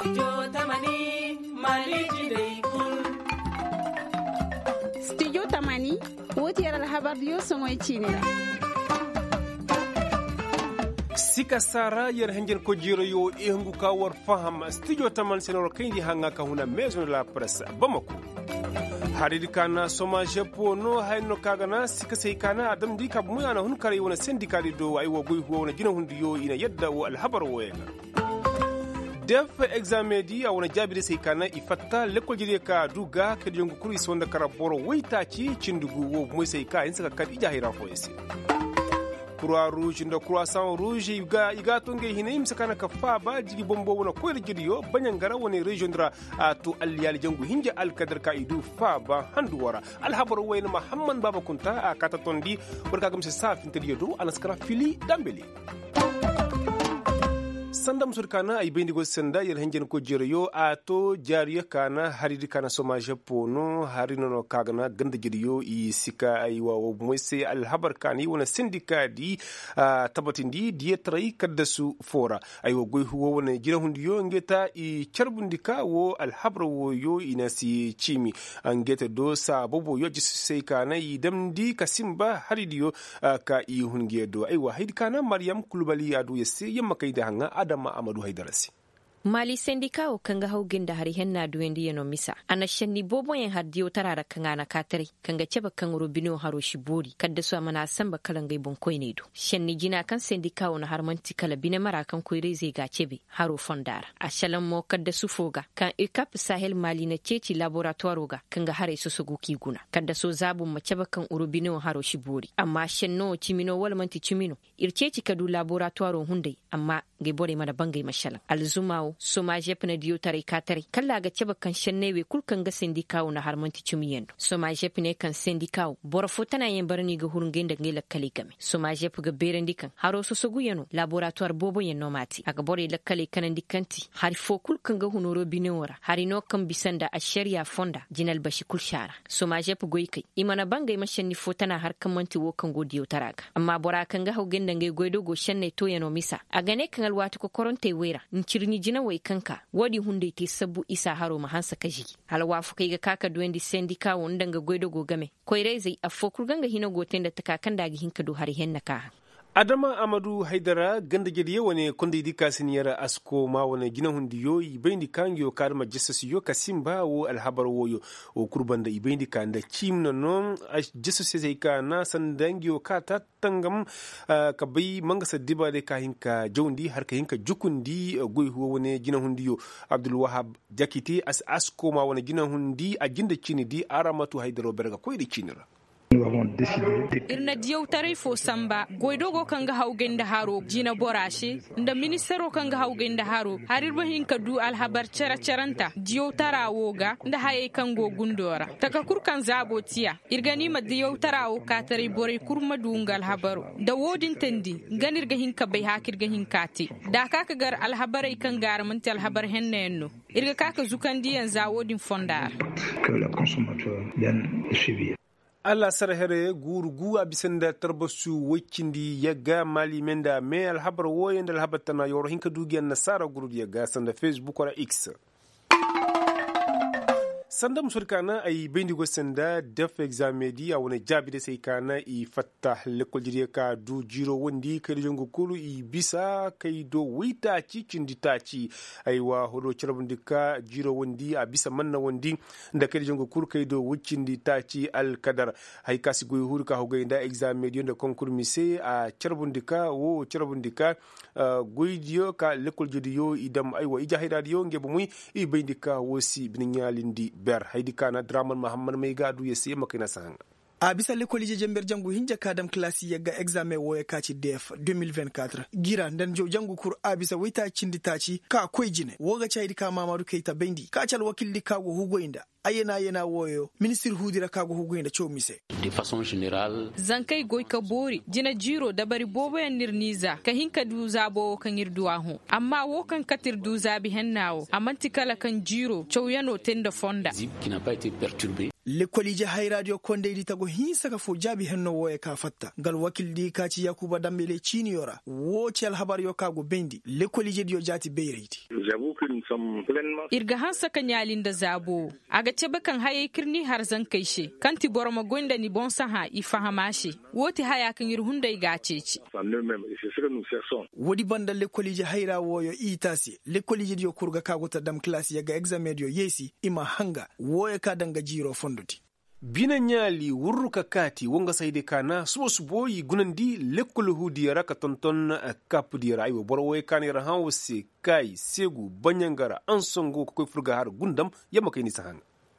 Studio Tamani wotiyar alhabar yo songoy chinira sika sara yer hangen ko jiro yo e hangu ka war faham studio taman senor kaydi hanga ka huna maison de la presse Bamako haridi kana soma jepo no hayno kagana sika sai kana adam di kab muyana hun kare wona syndicat do ay wo goy wona jina hundu yo ina yadda wo alhabar woyega def examen di awona jabide sai kana ifatta lekol jide ka duga ke jongu kuri sonda karaboro wayta ci cindugu wo moy sai ka insa ka ija hira fo ese Croix Rouge da Croissant Rouge iga tonge hineim sakana ka fa ba jigi bombo wona ko rigidiyo banyangara woni region dra to aliyal jangu hinja alkadar ka idu fa ba handu wara alhabar wayna Muhammad Baba Kunta a kata tondi barka gam se safin tediyo anaskara fili dambeli sandam surkana ay bendigo senda yel henjen ko jeriyo ato jariya kana haridi kana somaje pono harino no kagana ganda jeriyo i sika ay wawo moise alhabar kani wona syndicati tabatindi dietrai kaddasu fora ay wo goy huwo wona jira hundiyo ngeta i charbundika wo alhabra wo yo inasi chimi angeta do sa bobo yo jisai kana i damdi kasimba haridiyo ka i hungedo ay wa hidi kana maryam kulbali adu yesse yamma kayda hanga Adama Amadou Haydarasi Mali sendika o kanga hauginda hari henna duwendi yano misa. Ana shanni bobo yen hardiyo tarara kanga na katari. Kanga cheba kanguro bino haro shibori. Kadda su amana samba kalangai bonkoy nedo. Shanni jina kan sendika o na harmanti kala bine mara kan koireze ga chebe haro fondara. Ashalan mo kadda su foga. Kan UCAP Sahel Mali na ceci laboratoire ga kanga hare sosogu kiguna. Kadda so zabu ma cheba kan uro bino haro shibori. Amma shanno chimino walmanti chimino. Irceci kadu laboratoire hundai. Amma gebore mana bangai mashalan. Alzumao soma jepna diyo tare katare kalla ga ceba kan shannewe kulkan ga sindikawo na harmanti chumiyendo soma jepne kan sindikawo bora fotana yen barni ga hurungenda ngela kali game soma jep ga berendi kan haro so sogu yeno laboratoire bobo yen nomati aga bore la kali kanandi kanti hari fo kulkan ga hunoro binewara hari no kan bisanda a sharia fonda jinal bashi kulshara soma jep goykai imana bangay mashanni fotana har kan manti wo kan godiyo taraga amma bora kan ga hugenda ngai goydo go shanne to yeno misa aga ne kan alwatu ko koronte wera ncirni jina wai kanka wadi hunde te sabu isa haro mahansa kajigi halwa fukai ga kaka duwendi sendika wonda ga goido go game koire zai afokul ganga hino goten da takakan da hinka do hari henna ka Adama Amadou Haidara ganda jediye wane konde idika siniyara asko ma wane gina hundiyo ibendi kangyo karma Jesus yo kasimba wo alhabar woyo o kurbanda ibendi kanda chimno non Jesus sai kana sandangyo ka tatangam ka bai manga sadiba de ka hinka jondi har ka hinka jukundi goy huwo wane gina hundiyo Abdul Wahab jakiti asko ma wane gina hundi a ginda chini di Aramatu Haidara berga koyde chinira irna diyau tare fo samba goidogo kanga haugenda haro jina borashi nda ministero kanga haugenda haro harirba hinka du alhabar charanta diyau tarawoga nda haye kango gundora taka kurkan zabo tiya irgani ma diyau tarawo katare bore kurma dungal habaro da wodin tandi ganirga hinka bai hakirga hinkati da kaka gar alhabarai kan garmanti alhabar hennenno irga kaka zukandiyan zawodin fondar que la consommateur bien suivi. Allah sarhere gurgu a bisanda tarbasu wakindi yaga mali menda me alhabar woyen da alhabar tana yoro hinka dugiyan nasara guru yaga sanda Facebook wala X sanda musurkana ay bendigo sanda def examedi a wona jabide sai kana i fatta lekol jide ka du jiro wondi kay jongo kulu i bisa kay do wita ci cindi taci ay wa hodo cirbundika jiro wondi a bisa manna wondi nda kay jongo kulu kay do wuccindi taci al kadar hay kasi goy hurka ho gayda examedi nda concours mise a cirbundika wo cirbundika goydiyo ka lekol jide yo idam ay wa ija haydadiyo ngebe muy i bendika wosi binyalindi ber haidi kana draman Muhammad mai gadu ya siya makina sahanga a bisa lekolije jember jangu hinja kadam klasi yaga examen woya kaci def 2024 gira ndan jo jangu kur a bisa waita cindi taci ka koy jine woga chaydi ka mamaru keita bendi ka cal wakilli ka go hugo inda ayena woyo ministre hudira kago hugoinda chomise de façon générale zankai goika bori jina jiro da bari bobo yan nirniza ka hinka du zabo kan yirduwa hu amma wo kan katir du zabi hennawo amanti kala kan jiro chowyano tenda fonda qui n'a pas été perturbé. L'écolije hay radio konde di tago hinsa ka fo jabi henno woye ka fatta gal wakil di kaci Yakuba Dambele Chiniora wo cel habar yo kago bendi l'écolije dio jati beyriti. J'avoue que nous sommes pleinement irga hansa kan yalin da zabo aga cebe kan haye kirni har zan kai shi kanti boroma gonda ni bon saha ifahama shi woti haya kan yirhunda igaceci en eux-mêmes et c'est ce que nous cherchons. Wodi banda l'écolije hayra woyo itasi l'écolije dio kurga kago ta dam classe yaga examen dio yesi ima hanga woye ka danga jiro fonduti. Bina nyali wurru kakati wonga saide kana subo yi gunandi lekkol hudiyara ka tonton kap diyara aywo borwe kanira hawse kai segu banyangara ansongo ko furga har gundam yamma kai ni sahanga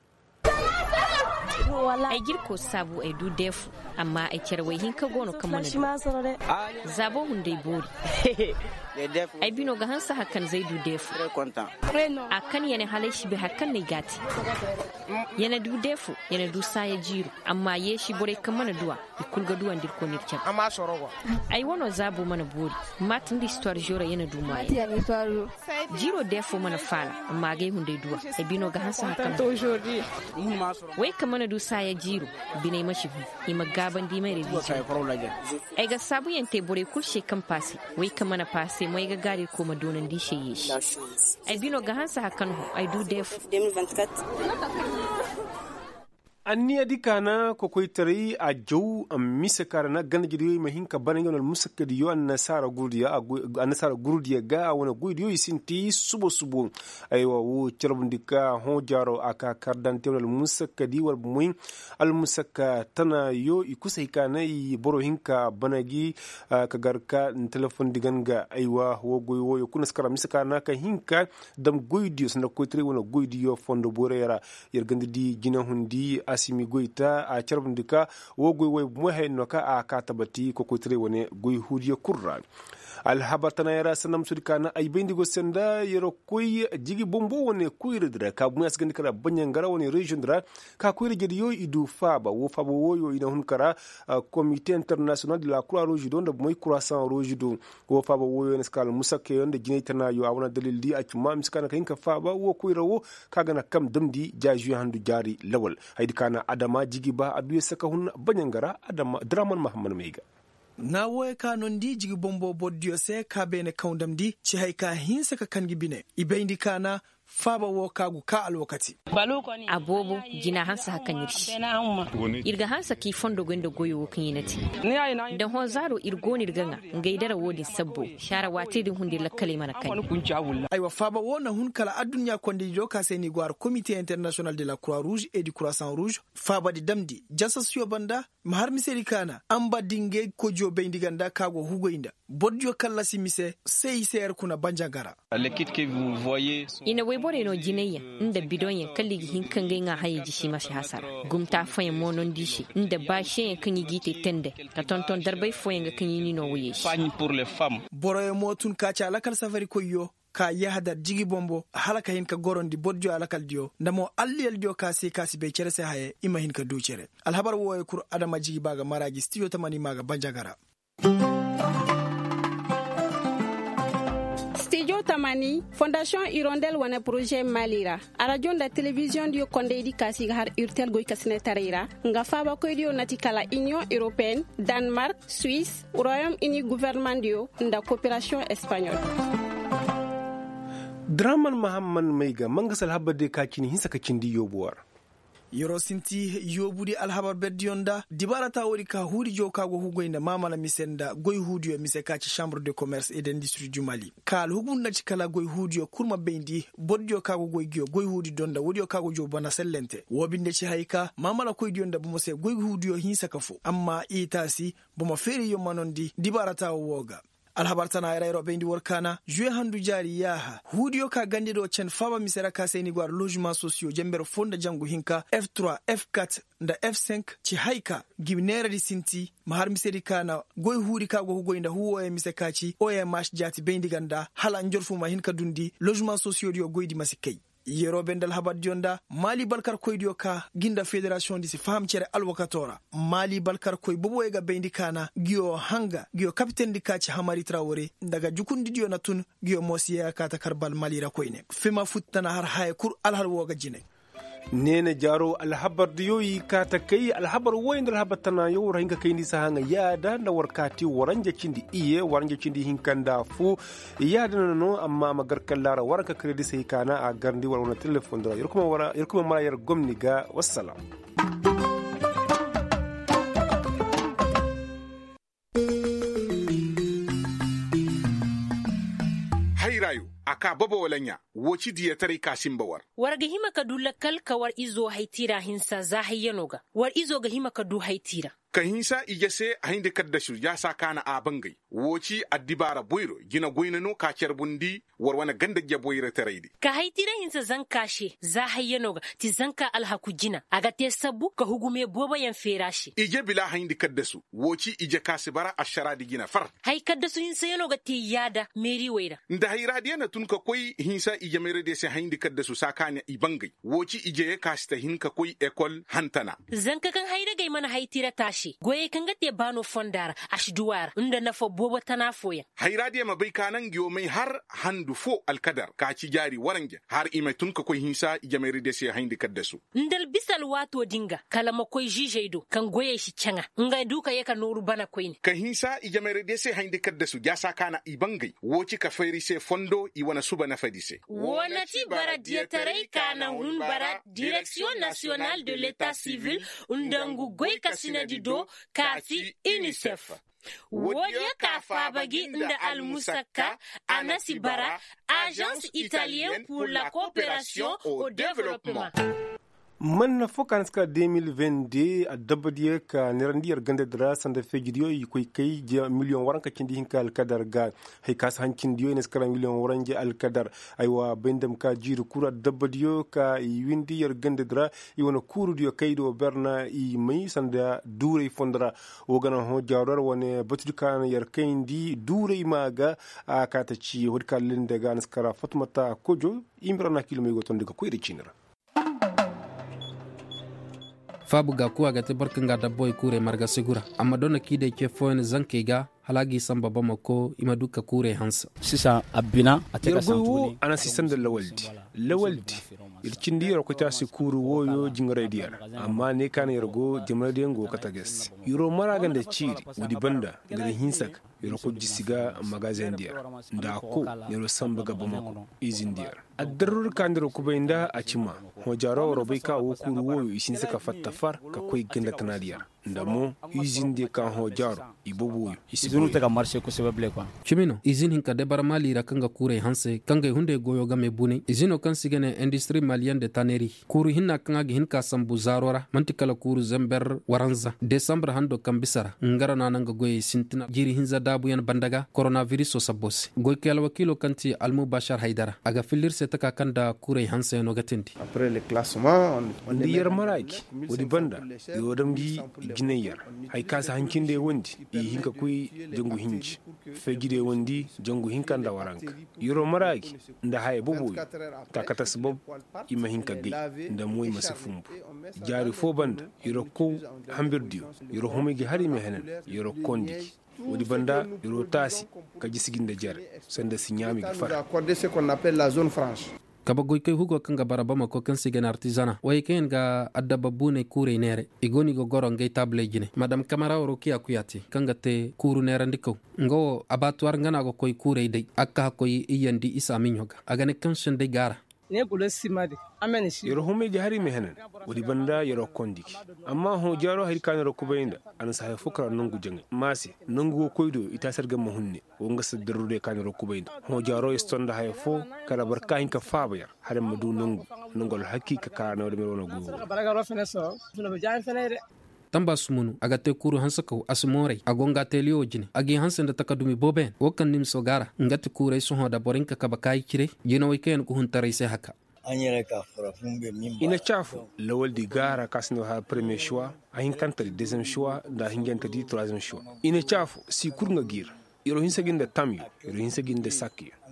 ai girko sabu ai du defu amma ai cerwai hinka gono kamar zabo hunde bori ai bino ga hansa hakan zai du defu akan yana halaishi bi hakan ne gati yana du defu yana du saya jiro amma ye shi bore kamar duwa ikulga duwan dirko nirkam amma sorowa ai wono zabo mana bori matin di histoire jora yana du mai jiro defu mana fala amma ga hunde duwa ai bino ga hansa hakan wai kamar du saya jiro binai mashi ima gaban di mai rebi ai ga sabu yante bore kulshe kan pasi wai kamar na pasi mai ga gari ko madonan di sheye shi ai bino ga hansa hakan ho ai du def 2024 anniya dikana ko koy tari a jow am misakara na gana jiri ma hinka banan yon musakadi yo an nasara gurdiya ga wona guydiyo isinti subo aywa wo cerbundika ho jaro aka kardante wal musakadi wal muin al musaka tana yo ikusai kana i boro hinka banagi ka garka telefon diganga aywa wo goyo yo kunas kara misakana ka hinka dam guydiyo sanda koy tari wona guydiyo fondo borera yergandi di gina hundi asimi goita a charbundika wo goy way mo hayno ka a katabati ko ko tre woni goy hudiya kurra al habatana yara sanam sudikana ay bendigo senda yero koy jigi bombo woni kuyredra ka bu as gandikara banyangara woni region dra ka kuyre yo idu faba wo faba wo yo ina hunkara comité international de la croix rouge don da moy croissant rouge do wo faba wo yo neskal musake yonde jinaytana yo awna dalil di ak mam skana kinka faba wo kuyre wo kaga na kam damdi jaju handu jari lawal haydi kana adama jigi ba adu saka hun banyangara adama draman muhammad meiga na woye ka non di jigi bombo boddio se ka bene kaundam di ci hay ka hinsa ka kangi bine ibendi kana faba wo kagu ka alwakati abobo gina hansa hakan yirshi irga hansa ki fondo gondo goyo wokin yinati da honzaro irgoni irganga ngaidara wodi sabbo shara wate din hundi lakkale mana kan aywa faba wona hun kala adunya kondi jo ka seni gwar comité international de la croix rouge et du croissant rouge faba di damdi jasasyo banda mahar miseri kana amba dinge ko jo bendi ganda kago hugoinda bodjo kala simise sei ser kuna banjagara les kits que vous voyez ina bore no jineya inda bidon kalli hinkan ga haye jishi mashi hasara gumta fayin monon dishi inda ba shi kan yi gite tende ka tonton darbai foyin ga kan yi no wuye shi pour les femmes boroye motun ka cha lakal safari koyo ka yahadar jigi bombo halaka hin ka gorondi bodjo alakal dio ndamo alliyal dio kasi be cere se haye ima hin ka du cere alhabar woye kur adama jigi baga maraji studio tamani maga banjagara Studio Tamani, Fondation Hirondelle wana projet Malira. A radio da télévision dio konde di kasi har urtel goy kasne tarira. Nga faba ko dio natikala Union Européenne, Danemark, Suisse, Royaume-Uni gouvernement dio nda coopération espagnole. Draman Muhammad Meiga mangasal habade kakini hinsa kacindi yobuwar. yoro sinti yobudi alhabar bedionda dibarata wori ka huri jokago hugoinda mamala misenda goy hudiyo misekaci chambre de commerce et d'industrie du Mali kal hubunda cikala goy hudiyo kurma bendi bodjo kago goy giyo goy hudi donda wodio kago jo bana sellente wobinde ci hayka mamala koy dionda bumo se goy hudiyo hinsa kafo amma itasi bumo feri yo manondi dibarata woga alhabar tana ira bendi workana juye handu jari yaha hudiyo ka gandido chen faba misera ka seni gwar logement sociaux jember fonda jangu hinka F3 F4 nda F5 ci haika gibnera di sinti mahar miseri kana goy hudi ka go goinda huwo e misekaci OMH jati bendi ganda hala njorfu ma hinka dundi logement sociaux dio goydi masikay yero bendal habat jonda mali balkar koydiyo ka ginda federation disi fahamcere alwakatora mali balkar koy bobo ega bendi kana giyo hanga giyo capitaine di kaci hamari traore daga jukundi diyo natun giyo mosiya kata karbal malira koyne fema futtana har haye kur alhal woga jine nene jaro alhabar diyoyi kata kai alhabar wayin alhabar tana yo rahinga kai ni sahanga yada na warkati waranje cindi iye waranje cindi hinkanda fu yada no amma magar kallara warka kredi sai kana a garndi warona telefon dora yerkuma mara yer gomni ga wassalam hayrayo aka baba walanya woci diya tare kasin bawar warga hima ka du lakal kawar izo haitira hinsa zahayyanoga war izo ga hima ka du haitira ka hinsa igese a hindi kaddasu ya sa kana a bangai woci addibara boiro gina goinano ka bundi warwana ganda ya boiro taraidi ka haitira hinsa zankashe zahayyanoga ti zanka alhaku jina aga te sabu ka hugume boba yan ferashi ije bila hindi kaddasu woci ije kasibara ashara di gina far hay kaddasu hinsa yanoga ti yada meri waira nda hayradiya na tun ka koi hinsa ije mere de se hindi kaddasu sakanya ibangai woci ije kasta hinka koi ekol hantana zanka kan hayra gai mana haitira tashi goye kan gate bano fondara ashduwar inda na fo bobo tana foya hayradiya mabai kanan giyo mai har handu fo alkadar ka ci jari warange har ime tun ka koi hinsa ije mere de se hindi kaddasu ndal bisal wato dinga kala makoi jijeido kan goye shi canga nga duka yaka noru bana koine kan hinsa ije mere de se hindi kaddasu ja sakana ibangai woci ka feri se fondo iwana suba na fadise wona ti bara dietarai kana hun bara direction nationale de l'état civil undangu goy kasina dido kati UNICEF Wodia kafa bagi inda al-Musaka anasi bara agence italienne pour la coopération au développement. man fokan ska 2022 a dabadiye ka nerandiyar ganda dra sanda fejidiyo yi koy kay je million waranka cindi hinka alkadar ga hay kas hankin diyo ne skara million waranje alkadar aywa bendam ka jiru kura dabadiyo ka windiyar ganda dra yi wona kuru diyo kaydo berna i mai sanda dure fondra wogana ho jawdar wone batudukan yar kayndi dure maga a kata ci hodka linde ga skara fatmata kojo imrana kilomego tondiga koyre cinira fabu ga kuwa ga tabarkan ga dabboy kure marga sigura amma dona kide ke foyin zanke ga halagi samba bama ko ima duka kure hansa sisa abina ateka santuni ana sisan da lawaldi ircindi yaro ko ta si kuru woyo jingare diyar amma ne kan yargo jimare dengo kata ges yuro mara ganda ciri wudi banda gada hinsak yaro ko jisiga magazin diyar da ko yaro samba ga bama ko izin diyar addarur kandiro kubainda a cima hojaro robai ka wo kuru woyo isin saka fattafar ka koi ganda tanadiyar ndamo izin de kan hojaro ibobo izinu ta marché ko sebable quoi chimino izin hinka de barmali ra kanga kure hanse kanga hunde goyo game buni izino kan sigene industrie malienne de tannerie kuru hinna kanga hinka sambu zarora mantikala kuru zember waranza december hando kambisara ngara nananga goye sintina jiri hinza dabu yan bandaga coronavirus so sabos goy kel wakilo kanti almu bashar haidara aga filir se taka kanda kure hanse no gatindi après le classement on diyar maraki wodi banda yodam gi gineyar hay kasa hankinde wondi i hinka kuy jangu hinji fejide wondi jangu hinkanda waranka yoro maraki nda hay bobo takata sabab ima hinka gay nda moy masafumbu jari fo banda yoro ko hambirdiyo yoro homigi hari me henen yoro kondi wodi banda yoro tasi ka jisiginda jar sanda sinyami gifara accordé ce qu'on appelle la zone franche kaba goy kay hugo kanga barabama ko kan sigen artisana way ken ga adda babune kure nere igoni go goro ngay table jine madam kamara ro kiya kuyati kanga te kuru nere ndiko ngo abattoir ngana go koy kure de akka koy iyandi isa minyoga agane kansen de gara ne gulo simade amen shi yoro home jahari me hanan wodi banda yoro kondiki amma ho jaro hay kan ro kubayinda an sa fukra nungu jangi masi nungu koydo ita sarga mahunne wonga sadrude kan ro kubayinda ho jaro istonda hay fo kala barka hinka fabayar hare madu nungu nungol hakika kana wadi merono go baraga ro fene so fulo jaan fene tamba sumunu aga te kuru hansako asmore agonga telio jine agi hansen da takadumi boben wokan nim sogara ngati kure so hoda borinka kabakai kire jino weekend ko huntare se haka anyere ka fura fumbe mimba ina chafu lawal di gara kasno ha premier choix ahin kanta deuxième choix da hingenta di troisième choix ina chafu si kurnga gir yoro hinsa ginda tamyo yoro hinsa ginda sakki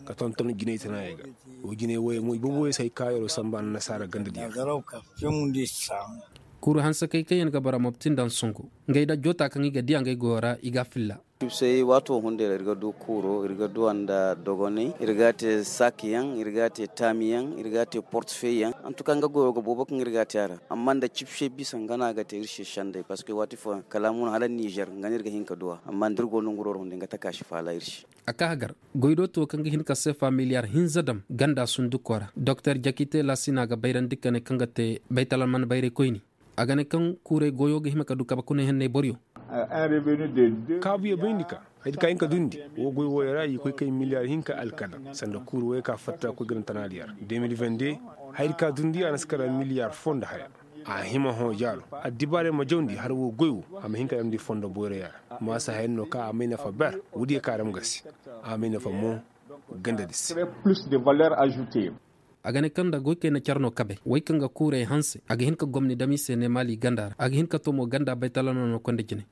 ka tonton gine tana yaga o gine waye mo bobo sai kayaro samba na nasara ganda dia garauka femundi sam kuru hansa kai kayen ga bara moptin dan sungu ngai da jota kan iga dia ngai gora iga filla sai wato hunde irga do kuro irga do anda dogoni irgate sakiyan irgate tamiyan irgate portefeuille en tout cas nga go bobo kan irgate ara amma da chipshe bisan gana ga te irshe shande parce que wati fo kalamun hala Niger ngani irga hinka do amma ndirgo no ngoro hunde nga takashi fala irshe aka hagar goido to kan hinka se familiar hinzadam ganda sundukora dr jakite lasina ga bayran dikane kanga te baytalan man bayre koyni agane kan kure goyo ga himaka duka ba kune henne boryo kabu ya bindika hay ka inka dundi wo goy wo rayi ko kay miliyar hinka alkada sanda kuru we ka fatta ko gan tanaliyar 2022 hay ka dundi ana skara miliyar fonda haya a hima ho jalo a dibare ma jondi har wo goyo am hinka am di fonda bore ya ma sa henno ka amina fa ber wudi ka ram gasi amina fa mo ganda dis plus de valeur ajoutée agane kanda goyke na charno kabe way kanga kure hanse aga hinka gomni dami sene mali gandar aga hinka tomo ganda baytalano no konde jine